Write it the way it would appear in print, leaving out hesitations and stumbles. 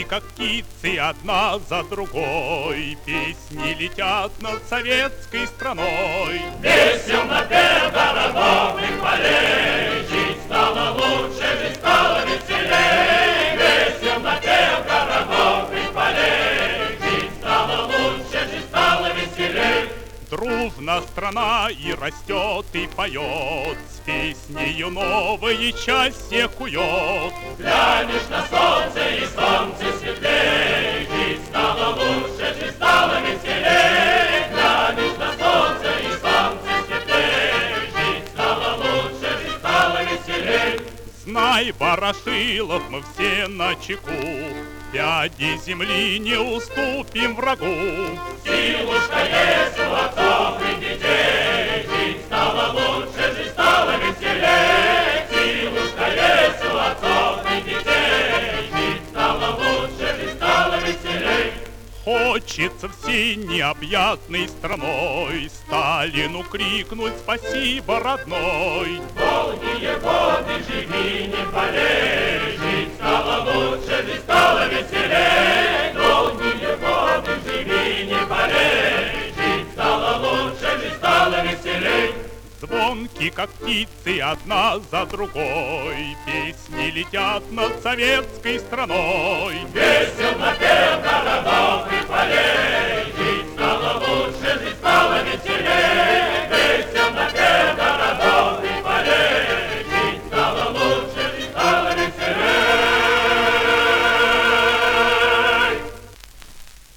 как птицы, одна за другой, песни летят над советской страной. Весел напев городов и полей, жить стало лучше, жизнь стала веселей. Весел напев городов и полей, жить стало лучше, жизнь стала веселей. Дружна страна и растет, и поет, с песнею новое счастье кует. Глянешь на солнце, и солнце светлей, жизнь стала лучше, жизнь стала веселей. Глянешь на солнце, и солнце светлей, жизнь стала лучше, жизнь стала веселей. Знай, Ворошилов, мы все начеку, пяди земли не уступим врагу. Силушка есть у отцов и детей, жизнь стала лучше, жизнь стала веселей. Силушка есть у отцов и детей, жизнь стала лучше, жизнь стала веселей. Хочется всей необъятной страной Сталину крикнуть спасибо, родной. Долгие годы живи, не болей, жизнь стала лучше, жизнь стала веселей. Долгие годы живи, не болей, жизнь стала лучше, жизнь стала веселей. Звонки, как птицы, одна за другой, песни летят над советской страной. Весел напев городов и полей,